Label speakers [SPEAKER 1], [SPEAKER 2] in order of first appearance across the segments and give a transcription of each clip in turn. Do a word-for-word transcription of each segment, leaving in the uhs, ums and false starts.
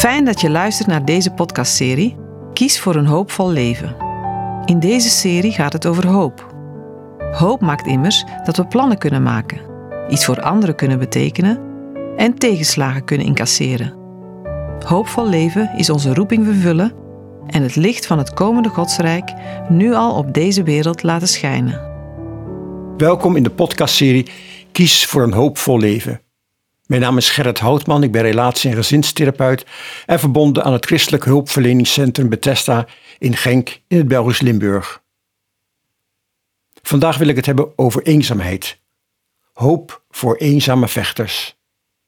[SPEAKER 1] Fijn dat je luistert naar deze podcastserie Kies voor een hoopvol leven. In deze serie gaat het over hoop. Hoop maakt immers dat we plannen kunnen maken, iets voor anderen kunnen betekenen en tegenslagen kunnen incasseren. Hoopvol leven is onze roeping vervullen en het licht van het komende Godsrijk nu al op deze wereld laten schijnen.
[SPEAKER 2] Welkom in de podcastserie Kies voor een hoopvol leven. Mijn naam is Gerrit Houtman, ik ben relatie- en gezinstherapeut en verbonden aan het Christelijk Hulpverleningscentrum Bethesda in Genk in het Belgisch Limburg. Vandaag wil ik het hebben over eenzaamheid. Hoop voor eenzame vechters.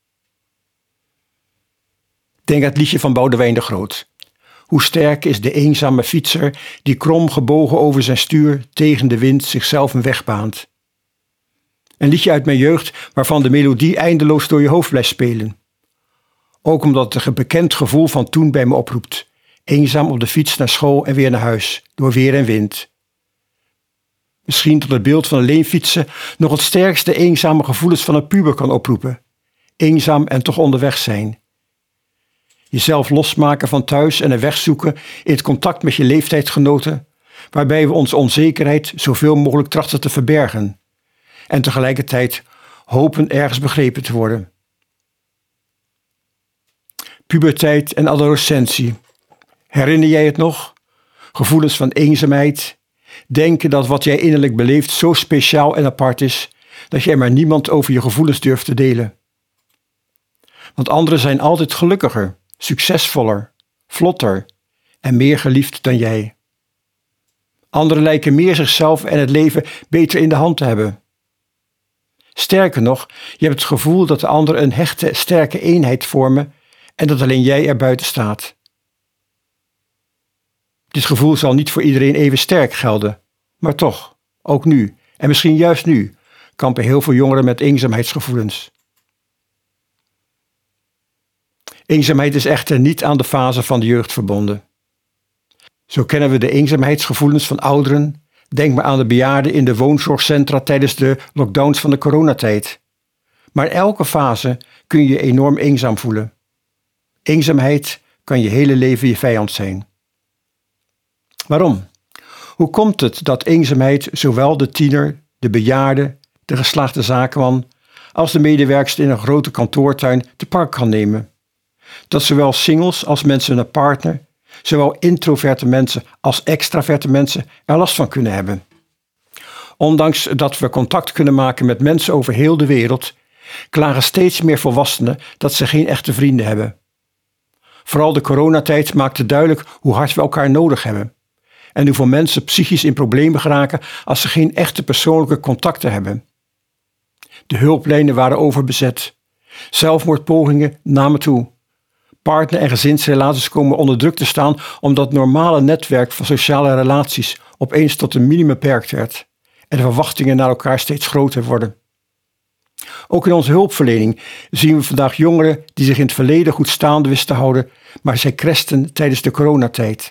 [SPEAKER 2] Denk aan het liedje van Boudewijn de Groot. Hoe sterk is de eenzame fietser die krom gebogen over zijn stuur tegen de wind zichzelf een weg baant. Een liedje uit mijn jeugd waarvan de melodie eindeloos door je hoofd blijft spelen. Ook omdat het een bekend gevoel van toen bij me oproept. Eenzaam op de fiets naar school en weer naar huis, door weer en wind. Misschien tot het beeld van alleen fietsen nog het sterkste eenzame gevoelens van een puber kan oproepen. Eenzaam en toch onderweg zijn. Jezelf losmaken van thuis en een weg zoeken in het contact met je leeftijdsgenoten, waarbij we onze onzekerheid zoveel mogelijk trachten te verbergen. En tegelijkertijd hopen ergens begrepen te worden. Puberteit en adolescentie. Herinner jij het nog? Gevoelens van eenzaamheid. Denken dat wat jij innerlijk beleeft zo speciaal en apart is, dat jij maar niemand over je gevoelens durft te delen. Want anderen zijn altijd gelukkiger, succesvoller, vlotter en meer geliefd dan jij. Anderen lijken meer zichzelf en het leven beter in de hand te hebben. Sterker nog, je hebt het gevoel dat de anderen een hechte, sterke eenheid vormen en dat alleen jij er buiten staat. Dit gevoel zal niet voor iedereen even sterk gelden, maar toch, ook nu, en misschien juist nu, kampen heel veel jongeren met eenzaamheidsgevoelens. Eenzaamheid is echter niet aan de fase van de jeugd verbonden. Zo kennen we de eenzaamheidsgevoelens van ouderen. Denk maar aan de bejaarden in de woonzorgcentra tijdens de lockdowns van de coronatijd. Maar in elke fase kun je je enorm eenzaam voelen. Eenzaamheid kan je hele leven je vijand zijn. Waarom? Hoe komt het dat eenzaamheid zowel de tiener, de bejaarde, de geslaagde zakenman als de medewerkster in een grote kantoortuin te park kan nemen? Dat zowel singles als mensen met een partner, zowel introverte mensen als extraverte mensen er last van kunnen hebben. Ondanks dat we contact kunnen maken met mensen over heel de wereld, klagen steeds meer volwassenen dat ze geen echte vrienden hebben. Vooral de coronatijd maakte duidelijk hoe hard we elkaar nodig hebben en hoeveel mensen psychisch in problemen geraken als ze geen echte persoonlijke contacten hebben. De hulplijnen waren overbezet. Zelfmoordpogingen namen toe. Partner- en gezinsrelaties komen onder druk te staan omdat het normale netwerk van sociale relaties opeens tot een minimum beperkt werd en de verwachtingen naar elkaar steeds groter worden. Ook in onze hulpverlening zien we vandaag jongeren die zich in het verleden goed staande wisten te houden, maar zij crashten tijdens de coronatijd.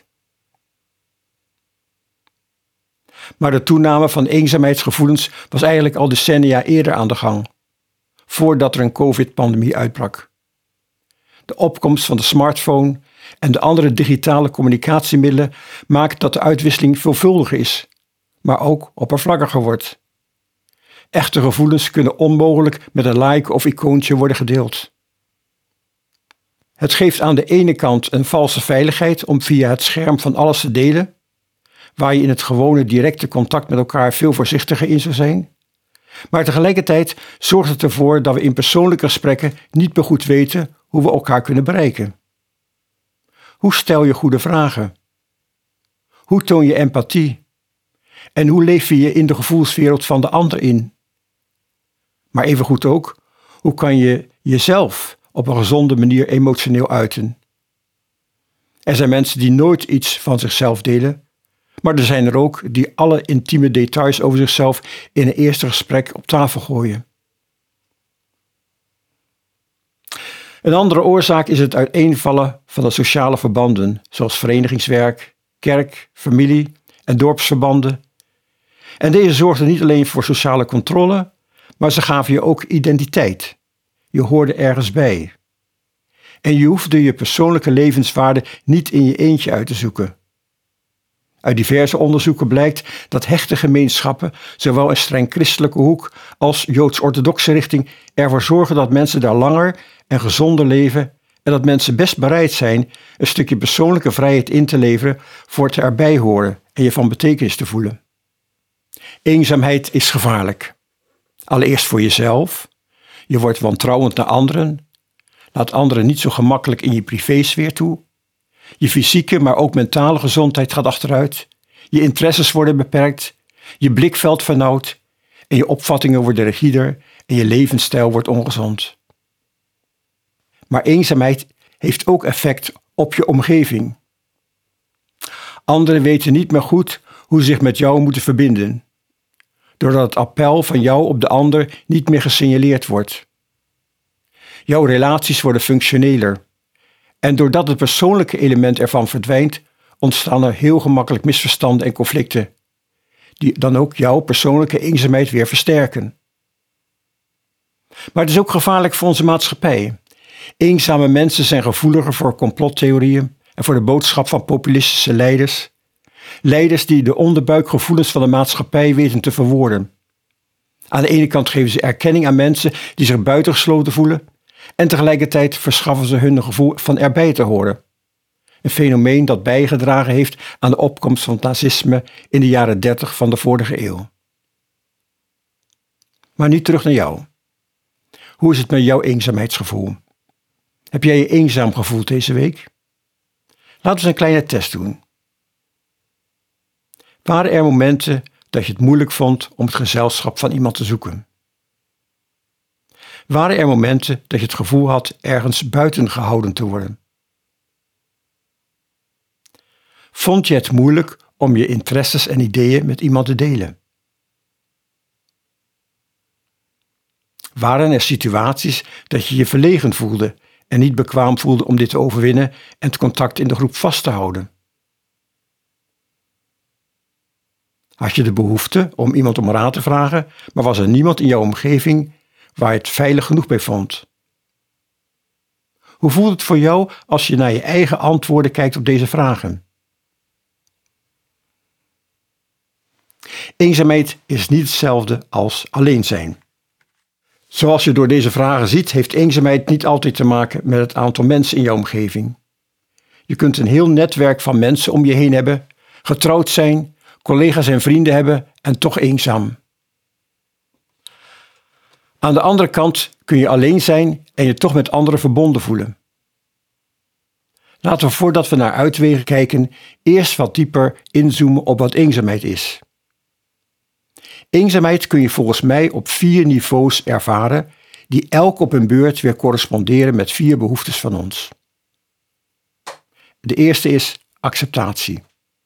[SPEAKER 2] Maar de toename van eenzaamheidsgevoelens was eigenlijk al decennia eerder aan de gang, voordat er een covid-pandemie uitbrak. De opkomst van de smartphone en de andere digitale communicatiemiddelen maakt dat de uitwisseling veelvuldiger is, maar ook oppervlakkiger wordt. Echte gevoelens kunnen onmogelijk met een like of icoontje worden gedeeld. Het geeft aan de ene kant een valse veiligheid om via het scherm van alles te delen, waar je in het gewone directe contact met elkaar veel voorzichtiger in zou zijn. Maar tegelijkertijd zorgt het ervoor dat we in persoonlijke gesprekken niet meer goed weten hoe we elkaar kunnen bereiken. Hoe stel je goede vragen? Hoe toon je empathie? En hoe leef je je in de gevoelswereld van de ander in? Maar evengoed ook, hoe kan je jezelf op een gezonde manier emotioneel uiten? Er zijn mensen die nooit iets van zichzelf delen, maar er zijn er ook die alle intieme details over zichzelf in een eerste gesprek op tafel gooien. Een andere oorzaak is het uiteenvallen van de sociale verbanden, zoals verenigingswerk, kerk, familie en dorpsverbanden. En deze zorgden niet alleen voor sociale controle, maar ze gaven je ook identiteit. Je hoorde ergens bij. En je hoefde je persoonlijke levenswaarde niet in je eentje uit te zoeken. Uit diverse onderzoeken blijkt dat hechte gemeenschappen, zowel een streng christelijke hoek als joods-orthodoxe richting, ervoor zorgen dat mensen daar langer en gezonder leven en dat mensen best bereid zijn een stukje persoonlijke vrijheid in te leveren voor het erbij horen en je van betekenis te voelen. Eenzaamheid is gevaarlijk. Allereerst voor jezelf. Je wordt wantrouwend naar anderen. Laat anderen niet zo gemakkelijk in je privésfeer toe. Je fysieke, maar ook mentale gezondheid gaat achteruit. Je interesses worden beperkt. Je blikveld vernauwt. En je opvattingen worden rigider en je levensstijl wordt ongezond. Maar eenzaamheid heeft ook effect op je omgeving. Anderen weten niet meer goed hoe ze zich met jou moeten verbinden, doordat het appel van jou op de ander niet meer gesignaleerd wordt. Jouw relaties worden functioneler. En doordat het persoonlijke element ervan verdwijnt, ontstaan er heel gemakkelijk misverstanden en conflicten, die dan ook jouw persoonlijke eenzaamheid weer versterken. Maar het is ook gevaarlijk voor onze maatschappij. Eenzame mensen zijn gevoeliger voor complottheorieën en voor de boodschap van populistische leiders. Leiders die de onderbuikgevoelens van de maatschappij weten te verwoorden. Aan de ene kant geven ze erkenning aan mensen die zich buitengesloten voelen en tegelijkertijd verschaffen ze hun een gevoel van erbij te horen. Een fenomeen dat bijgedragen heeft aan de opkomst van het nazisme in de jaren dertig van de vorige eeuw. Maar nu terug naar jou. Hoe is het met jouw eenzaamheidsgevoel? Heb jij je eenzaam gevoeld deze week? Laten we eens een kleine test doen. Waren er momenten dat je het moeilijk vond om het gezelschap van iemand te zoeken? Waren er momenten dat je het gevoel had ergens buiten gehouden te worden? Vond je het moeilijk om je interesses en ideeën met iemand te delen? Waren er situaties dat je je verlegen voelde en niet bekwaam voelde om dit te overwinnen en het contact in de groep vast te houden? Had je de behoefte om iemand om raad te vragen, maar was er niemand in jouw omgeving waar je het veilig genoeg bij vond? Hoe voelt het voor jou als je naar je eigen antwoorden kijkt op deze vragen? Eenzaamheid is niet hetzelfde als alleen zijn. Zoals je door deze vragen ziet, heeft eenzaamheid niet altijd te maken met het aantal mensen in jouw omgeving. Je kunt een heel netwerk van mensen om je heen hebben, getrouwd zijn, collega's en vrienden hebben en toch eenzaam. Aan de andere kant kun je alleen zijn en je toch met anderen verbonden voelen. Laten we voordat we naar uitwegen kijken, eerst wat dieper inzoomen op wat eenzaamheid is. Eenzaamheid kun je volgens mij op vier niveaus ervaren, die elk op hun beurt weer corresponderen met vier behoeftes van ons. De eerste is acceptatie.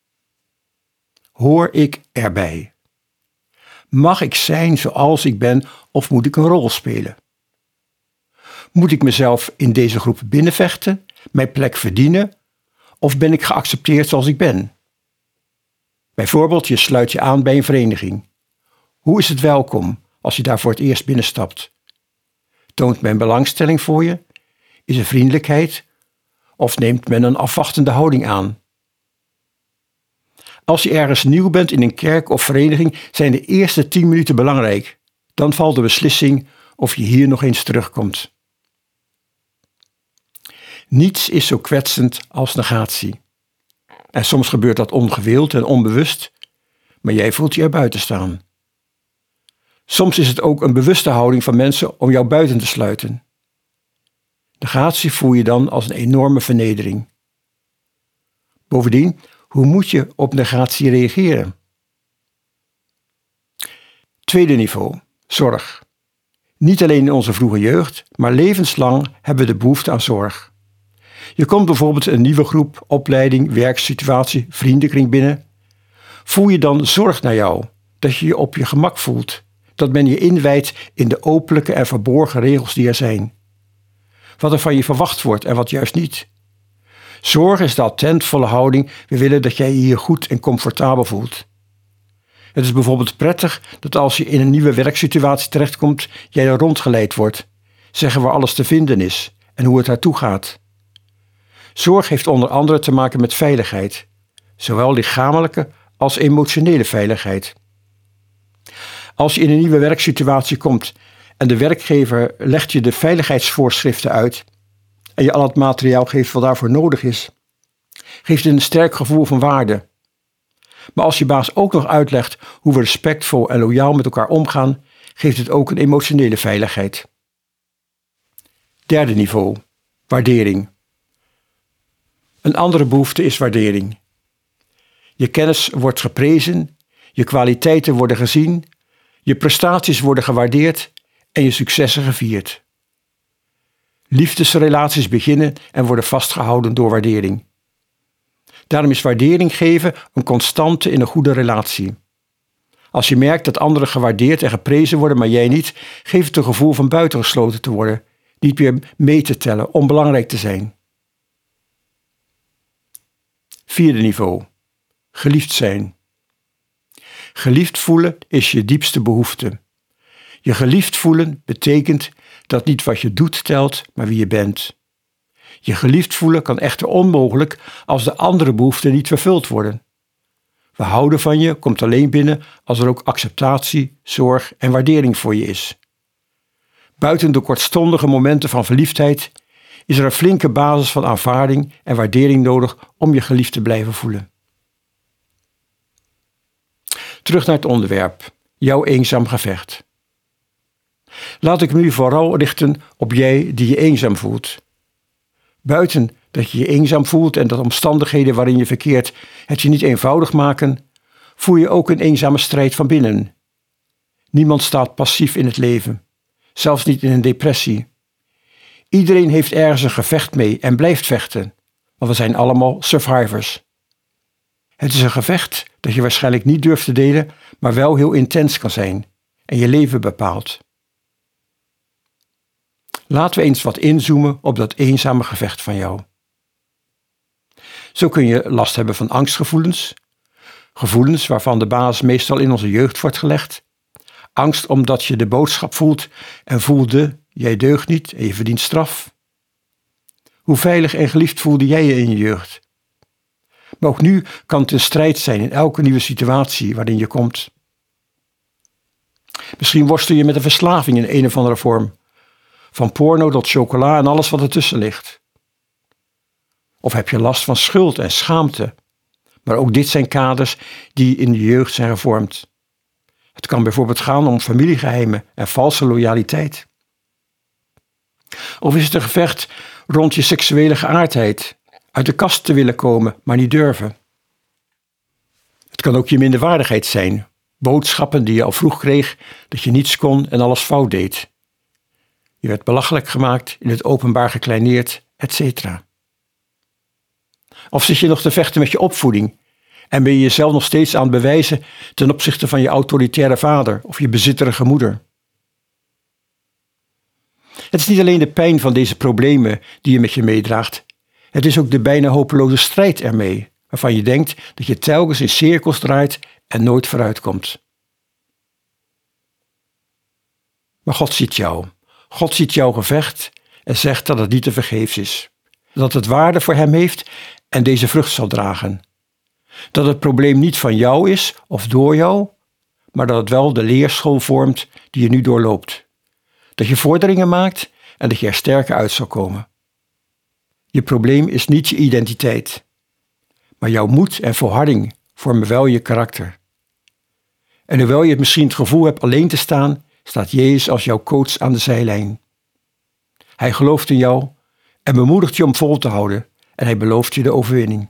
[SPEAKER 2] Hoor ik erbij? Mag ik zijn zoals ik ben of moet ik een rol spelen? Moet ik mezelf in deze groep binnenvechten, mijn plek verdienen of ben ik geaccepteerd zoals ik ben? Bijvoorbeeld, je sluit je aan bij een vereniging. Hoe is het welkom als je daar voor het eerst binnenstapt? Toont men belangstelling voor je? Is er vriendelijkheid? Of neemt men een afwachtende houding aan? Als je ergens nieuw bent in een kerk of vereniging, zijn de eerste tien minuten belangrijk. Dan valt de beslissing of je hier nog eens terugkomt. Niets is zo kwetsend als negatie. En soms gebeurt dat ongewild en onbewust, maar jij voelt je er buiten staan. Soms is het ook een bewuste houding van mensen om jou buiten te sluiten. Negatie voel je dan als een enorme vernedering. Bovendien, hoe moet je op negatie reageren? Tweede niveau, zorg. Niet alleen in onze vroege jeugd, maar levenslang hebben we de behoefte aan zorg. Je komt bijvoorbeeld een nieuwe groep, opleiding, werksituatie, vriendenkring binnen. Voel je dan zorg naar jou, dat je je op je gemak voelt, dat men je inwijdt in de openlijke en verborgen regels die er zijn. Wat er van je verwacht wordt en wat juist niet. Zorg is de attentvolle houding, we willen dat jij je hier goed en comfortabel voelt. Het is bijvoorbeeld prettig dat als je in een nieuwe werksituatie terechtkomt, jij er rondgeleid wordt, zeggen waar alles te vinden is en hoe het daartoe gaat. Zorg heeft onder andere te maken met veiligheid, zowel lichamelijke als emotionele veiligheid. Als je in een nieuwe werksituatie komt en de werkgever legt je de veiligheidsvoorschriften uit en je al het materiaal geeft wat daarvoor nodig is, geeft het een sterk gevoel van waarde. Maar als je baas ook nog uitlegt hoe we respectvol en loyaal met elkaar omgaan, geeft het ook een emotionele veiligheid. Derde niveau, waardering. Een andere behoefte is waardering. Je kennis wordt geprezen, je kwaliteiten worden gezien, je prestaties worden gewaardeerd en je successen gevierd. Liefdesrelaties beginnen en worden vastgehouden door waardering. Daarom is waardering geven een constante in een goede relatie. Als je merkt dat anderen gewaardeerd en geprezen worden, maar jij niet, geeft het een gevoel van buitengesloten te worden, niet meer mee te tellen, onbelangrijk te zijn. Vierde niveau, geliefd zijn. Geliefd voelen is je diepste behoefte. Je geliefd voelen betekent dat niet wat je doet telt, maar wie je bent. Je geliefd voelen kan echter onmogelijk als de andere behoeften niet vervuld worden. We houden van je komt alleen binnen als er ook acceptatie, zorg en waardering voor je is. Buiten de kortstondige momenten van verliefdheid is er een flinke basis van aanvaarding en waardering nodig om je geliefd te blijven voelen. Terug naar het onderwerp, jouw eenzaam gevecht. Laat ik me nu vooral richten op jij die je eenzaam voelt. Buiten dat je je eenzaam voelt en dat omstandigheden waarin je verkeert het je niet eenvoudig maken, voel je ook een eenzame strijd van binnen. Niemand staat passief in het leven, zelfs niet in een depressie. Iedereen heeft ergens een gevecht mee en blijft vechten, want we zijn allemaal survivors. Het is een gevecht dat je waarschijnlijk niet durft te delen, maar wel heel intens kan zijn en je leven bepaalt. Laten we eens wat inzoomen op dat eenzame gevecht van jou. Zo kun je last hebben van angstgevoelens, gevoelens waarvan de basis meestal in onze jeugd wordt gelegd. Angst omdat je de boodschap voelt en voelde, jij deugt niet en je verdient straf. Hoe veilig en geliefd voelde jij je in je jeugd? Maar ook nu kan het een strijd zijn in elke nieuwe situatie waarin je komt. Misschien worstel je met een verslaving in een of andere vorm. Van porno tot chocola en alles wat ertussen ligt. Of heb je last van schuld en schaamte. Maar ook dit zijn kaders die in de jeugd zijn gevormd. Het kan bijvoorbeeld gaan om familiegeheimen en valse loyaliteit. Of is het een gevecht rond je seksuele geaardheid, uit de kast te willen komen, maar niet durven. Het kan ook je minderwaardigheid zijn, boodschappen die je al vroeg kreeg dat je niets kon en alles fout deed. Je werd belachelijk gemaakt, in het openbaar gekleineerd, et cetera. Of zit je nog te vechten met je opvoeding en ben je jezelf nog steeds aan het bewijzen ten opzichte van je autoritaire vader of je bezitterige moeder? Het is niet alleen de pijn van deze problemen die je met je meedraagt. Het is ook de bijna hopeloze strijd ermee, waarvan je denkt dat je telkens in cirkels draait en nooit vooruit komt. Maar God ziet jou. God ziet jouw gevecht en zegt dat het niet te vergeefs is. Dat het waarde voor hem heeft en deze vrucht zal dragen. Dat het probleem niet van jou is of door jou, maar dat het wel de leerschool vormt die je nu doorloopt. Dat je vorderingen maakt en dat je er sterker uit zal komen. Je probleem is niet je identiteit, maar jouw moed en volharding vormen wel je karakter. En hoewel je het misschien het gevoel hebt alleen te staan, staat Jezus als jouw coach aan de zijlijn. Hij gelooft in jou en bemoedigt je om vol te houden en hij belooft je de overwinning.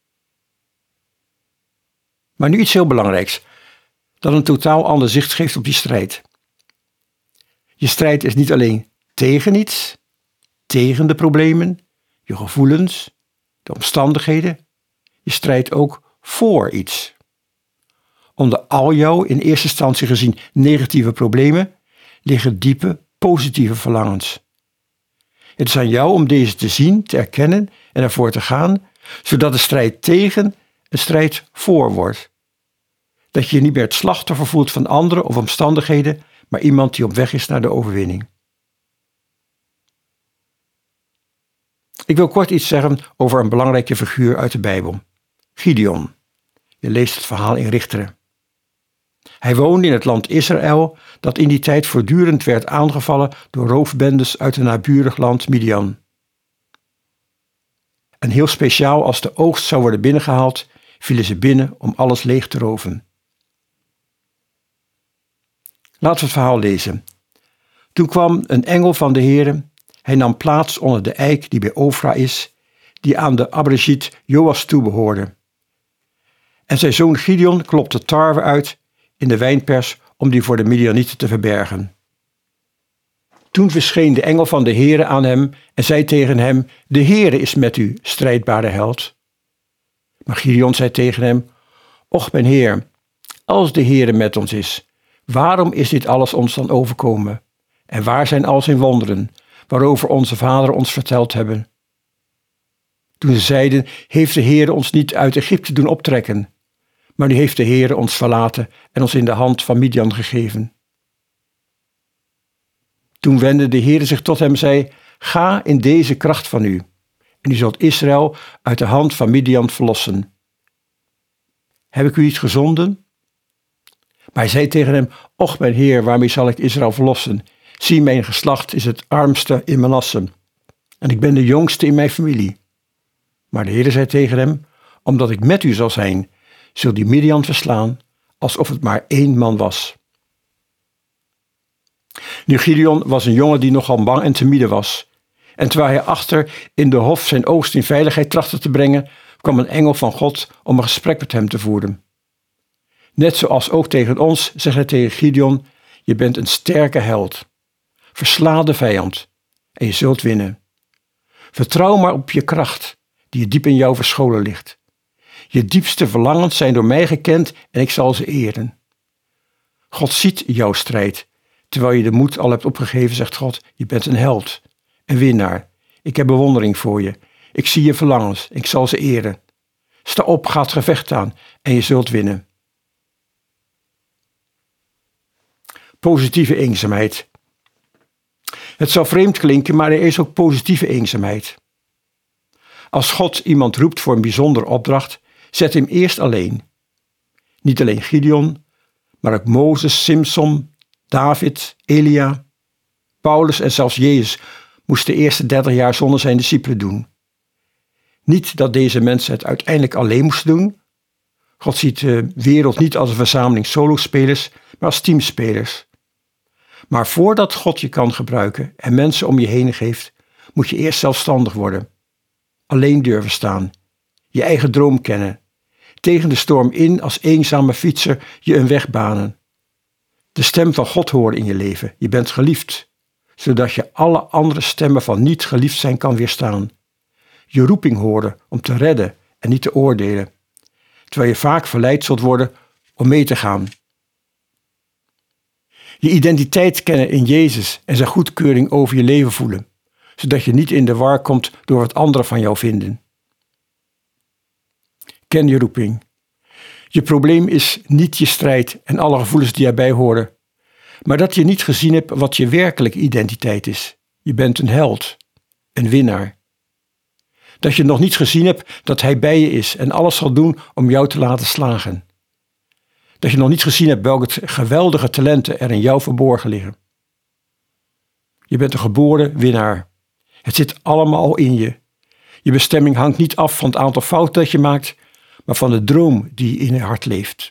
[SPEAKER 2] Maar nu iets heel belangrijks, dat een totaal ander zicht geeft op die strijd. Je strijd is niet alleen tegen iets, tegen de problemen, je gevoelens, de omstandigheden. Je strijdt ook voor iets. Onder al jouw in eerste instantie gezien negatieve problemen liggen diepe positieve verlangens. Het is aan jou om deze te zien, te erkennen en ervoor te gaan, zodat de strijd tegen een strijd voor wordt. Dat je je niet meer het slachtoffer voelt van anderen of omstandigheden, maar iemand die op weg is naar de overwinning. Ik wil kort iets zeggen over een belangrijke figuur uit de Bijbel. Gideon. Je leest het verhaal in Richteren. Hij woonde in het land Israël, dat in die tijd voortdurend werd aangevallen door roofbendes uit een naburig land Midian. En heel speciaal als de oogst zou worden binnengehaald, vielen ze binnen om alles leeg te roven. Laten we het verhaal lezen. Toen kwam een engel van de Heere. Hij nam plaats onder de eik die bij Ofra is, die aan de Abraziet Joas toebehoorde. En zijn zoon Gideon klopte tarwe uit in de wijnpers om die voor de Midianieten te verbergen. Toen verscheen de engel van de Heere aan hem en zei tegen hem: De Heere is met u, strijdbare held. Maar Gideon zei tegen hem: Och mijn Heer, als de Heere met ons is, waarom is dit alles ons dan overkomen? En waar zijn al zijn wonderen, waarover onze vaderen ons verteld hebben? Toen ze zeiden: Heeft de Heere ons niet uit Egypte doen optrekken? Maar nu heeft de Heere ons verlaten en ons in de hand van Midian gegeven. Toen wendde de Heere zich tot hem en zei: Ga in deze kracht van u, en u zult Israël uit de hand van Midian verlossen. Heb ik u iets gezonden? Maar hij zei tegen hem: Och mijn Heer, waarmee zal ik Israël verlossen? Zie, mijn geslacht is het armste in Manasse, en ik ben de jongste in mijn familie. Maar de Heere zei tegen hem: Omdat ik met u zal zijn, zul die Midian verslaan, alsof het maar één man was. Nu Gideon was een jongen die nogal bang en timide was. En terwijl hij achter in de hof zijn oogst in veiligheid trachtte te brengen, kwam een engel van God om een gesprek met hem te voeren. Net zoals ook tegen ons, zegt hij tegen Gideon: Je bent een sterke held. Versla de vijand en je zult winnen. Vertrouw maar op je kracht, die diep in jou verscholen ligt. Je diepste verlangens zijn door mij gekend en ik zal ze eren. God ziet jouw strijd. Terwijl je de moed al hebt opgegeven, zegt God: Je bent een held, een winnaar. Ik heb bewondering voor je. Ik zie je verlangens, ik zal ze eren. Sta op, ga het gevecht aan en je zult winnen. Positieve eenzaamheid. Het zal vreemd klinken, maar er is ook positieve eenzaamheid. Als God iemand roept voor een bijzondere opdracht, zet hem eerst alleen. Niet alleen Gideon, maar ook Mozes, Simson, David, Elia, Paulus en zelfs Jezus moesten de eerste dertig jaar zonder zijn discipelen doen. Niet dat deze mensen het uiteindelijk alleen moesten doen. God ziet de wereld niet als een verzameling solospelers, maar als teamspelers. Maar voordat God je kan gebruiken en mensen om je heen geeft, moet je eerst zelfstandig worden. Alleen durven staan, je eigen droom kennen, tegen de storm in als eenzame fietser je een weg banen. De stem van God horen in je leven. Je bent geliefd, zodat je alle andere stemmen van niet geliefd zijn kan weerstaan. Je roeping horen om te redden en niet te oordelen, terwijl je vaak verleid zult worden om mee te gaan. Je identiteit kennen in Jezus en zijn goedkeuring over je leven voelen, zodat je niet in de war komt door wat anderen van jou vinden. Ken je roeping. Je probleem is niet je strijd en alle gevoelens die erbij horen, maar dat je niet gezien hebt wat je werkelijke identiteit is. Je bent een held, een winnaar. Dat je nog niet gezien hebt dat hij bij je is en alles zal doen om jou te laten slagen. Dat je nog niet gezien hebt welke geweldige talenten er in jou verborgen liggen. Je bent een geboren winnaar. Het zit allemaal in je. Je bestemming hangt niet af van het aantal fouten dat je maakt, maar van de droom die in je hart leeft.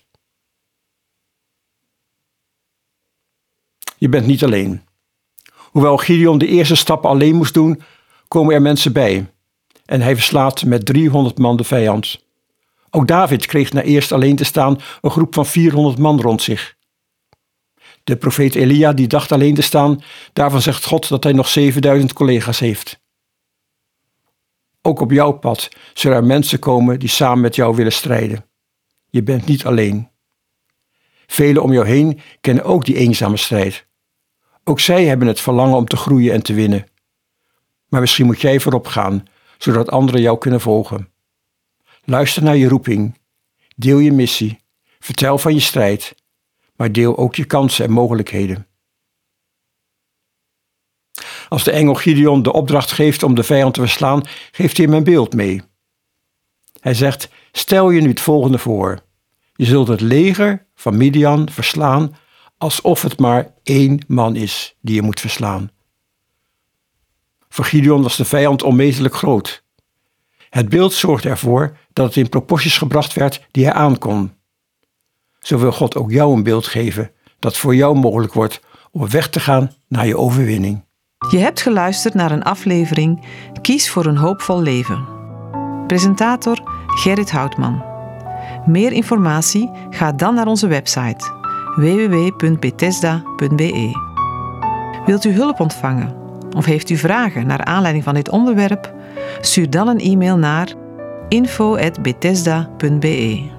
[SPEAKER 2] Je bent niet alleen. Hoewel Gideon de eerste stappen alleen moest doen, komen er mensen bij. En hij verslaat met driehonderd man de vijand. Ook David kreeg na eerst alleen te staan een groep van vierhonderd man rond zich. De profeet Elia die dacht alleen te staan, daarvan zegt God dat hij nog zevenduizend collega's heeft. Ook op jouw pad zullen er mensen komen die samen met jou willen strijden. Je bent niet alleen. Velen om jou heen kennen ook die eenzame strijd. Ook zij hebben het verlangen om te groeien en te winnen. Maar misschien moet jij voorop gaan, zodat anderen jou kunnen volgen. Luister naar je roeping. Deel je missie. Vertel van je strijd. Maar deel ook je kansen en mogelijkheden. Als de engel Gideon de opdracht geeft om de vijand te verslaan, geeft hij hem een beeld mee. Hij zegt, stel je nu het volgende voor. Je zult het leger van Midian verslaan alsof het maar één man is die je moet verslaan. Voor Gideon was de vijand onmetelijk groot. Het beeld zorgde ervoor dat het in proporties gebracht werd die hij aankon. Zo wil God ook jou een beeld geven dat voor jou mogelijk wordt om op weg te gaan naar je overwinning.
[SPEAKER 1] Je hebt geluisterd naar een aflevering Kies voor een hoopvol leven. Presentator Gerrit Houtman. Meer informatie? Ga dan naar onze website w w w punt bethesda punt b e. Wilt u hulp ontvangen of heeft u vragen naar aanleiding van dit onderwerp? Stuur dan een e-mail naar info at bethesda punt b e.